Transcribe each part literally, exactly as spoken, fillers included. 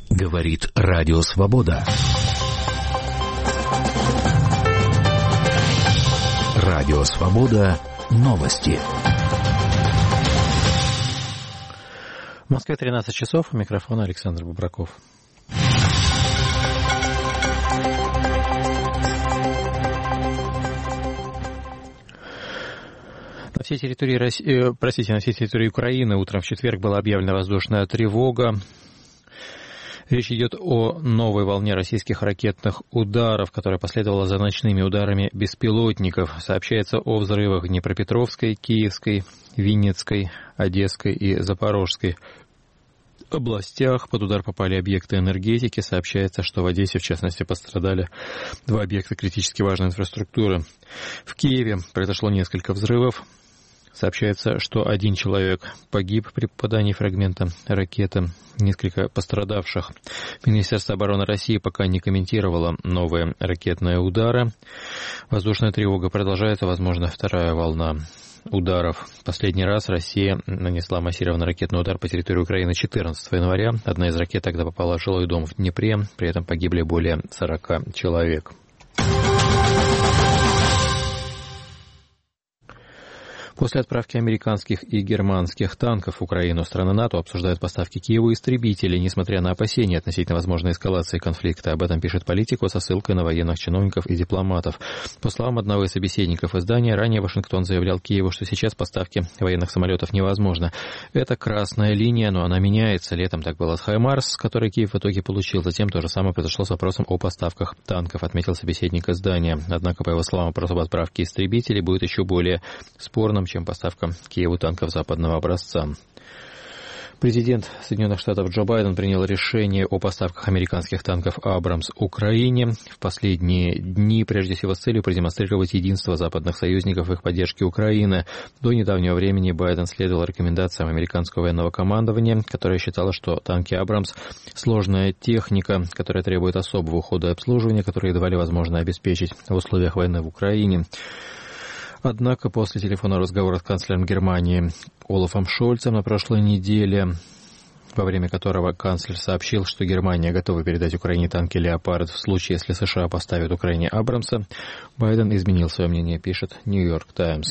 Говорит Радио Свобода. Радио Свобода. Новости. В Москве тринадцать часов. У микрофона Александр Бубраков. На всей территории России, простите, на всей территории Украины утром в четверг была объявлена воздушная тревога. Речь идет о новой волне российских ракетных ударов, которая последовала за ночными ударами беспилотников. Сообщается о взрывах в Днепропетровской, Киевской, Винницкой, Одесской и Запорожской областях. Под удар попали объекты энергетики. Сообщается, что в Одессе, в частности, пострадали два объекта критически важной инфраструктуры. В Киеве произошло несколько взрывов. Сообщается, что один человек погиб при попадании фрагмента ракеты, несколько пострадавших. Министерство обороны России пока не комментировало новые ракетные удары. Воздушная тревога продолжается, возможно, вторая волна ударов. Последний раз Россия нанесла массированный ракетный удар по территории Украины четырнадцатого января. Одна из ракет тогда попала в жилой дом в Днепре, при этом погибли более сорока человек. После отправки американских и германских танков в Украину страны НАТО обсуждают поставки Киеву истребителей, несмотря на опасения относительно возможной эскалации конфликта. Об этом пишет Политико со ссылкой на военных чиновников и дипломатов. По словам одного из собеседников издания, ранее Вашингтон заявлял Киеву, что сейчас поставки военных самолетов невозможно. Это красная линия, но она меняется. Летом так было с «Хаймарс», который Киев в итоге получил. Затем то же самое произошло с вопросом о поставках танков, отметил собеседник издания. Однако, по его словам, вопрос об отправке истребителей будет еще более спорным, чем поставка Киеву танков западного образца. Президент Соединенных Штатов Джо Байден принял решение о поставках американских танков «Абрамс» Украине в последние дни, прежде всего с целью продемонстрировать единство западных союзников в их поддержке Украины. До недавнего времени Байден следовал рекомендациям американского военного командования, которое считало, что танки «Абрамс» — сложная техника, которая требует особого ухода и обслуживания, которые едва ли возможно обеспечить в условиях войны в Украине. Однако после телефонного разговора с канцлером Германии Олафом Шольцем на прошлой неделе, во время которого канцлер сообщил, что Германия готова передать Украине танки «Леопард» в случае, если США поставят Украине «Абрамса», Байден изменил свое мнение, пишет «Нью-Йорк Таймс».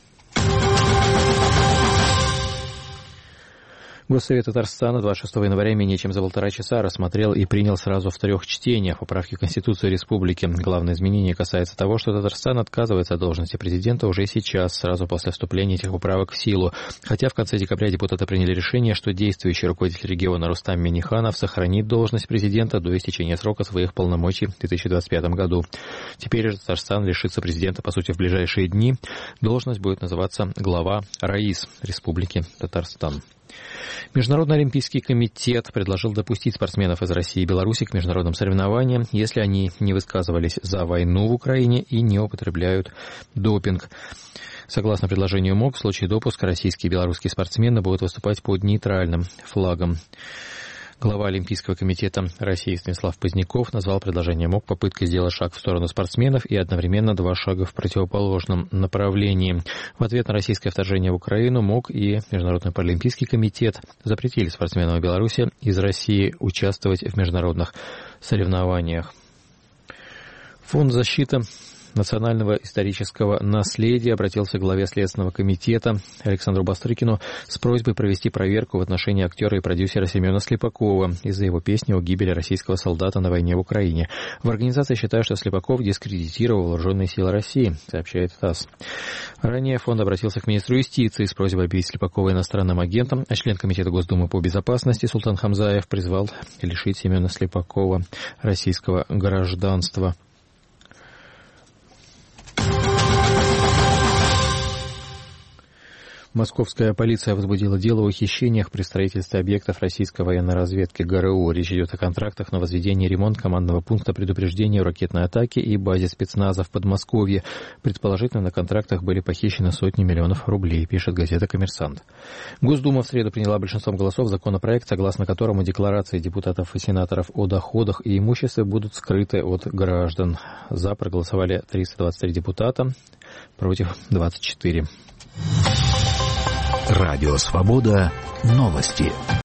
Госсовет Татарстана двадцать шестого января менее чем за полтора часа рассмотрел и принял сразу в трех чтениях поправки в Конституцию Республики. Главное изменение касается того, что Татарстан отказывается от должности президента уже сейчас, сразу после вступления этих поправок в силу. Хотя в конце декабря депутаты приняли решение, что действующий руководитель региона Рустам Минниханов сохранит должность президента до истечения срока своих полномочий в две тысячи двадцать пятом году. Теперь же Татарстан лишится президента, по сути, в ближайшие дни. Должность будет называться глава РАИС Республики Татарстан. Международный олимпийский комитет предложил допустить спортсменов из России и Беларуси к международным соревнованиям, если они не высказывались за войну в Украине и не употребляют допинг. Согласно предложению МОК, в случае допуска российские и белорусские спортсмены будут выступать под нейтральным флагом. Глава Олимпийского комитета России Станислав Поздняков назвал предложение МОК попыткой сделать шаг в сторону спортсменов и одновременно два шага в противоположном направлении. В ответ на российское вторжение в Украину МОК и Международный паралимпийский комитет запретили спортсменам Беларуси из России участвовать в международных соревнованиях. Фонд защиты национального исторического наследия обратился к главе Следственного комитета Александру Бастрыкину с просьбой провести проверку в отношении актера и продюсера Семена Слепакова из-за его песни о гибели российского солдата на войне в Украине. В организации считают, что Слепаков дискредитировал вооруженные силы России, сообщает ТАСС. Ранее фонд обратился к министру юстиции с просьбой объявить Слепакова иностранным агентом, а член Комитета Госдумы по безопасности Султан Хамзаев призвал лишить Семена Слепакова российского гражданства. Московская полиция возбудила дело о хищениях при строительстве объектов российской военной разведки ГРУ. Речь идет о контрактах на возведение и ремонт командного пункта предупреждения о ракетной атаке и базе спецназа в Подмосковье. Предположительно, на контрактах были похищены сотни миллионов рублей, пишет газета «Коммерсант». Госдума в среду приняла большинством голосов законопроект, согласно которому декларации депутатов и сенаторов о доходах и имуществе будут скрыты от граждан. За проголосовали триста двадцать три депутата, против двадцать четыре. Радио «Свобода». Новости.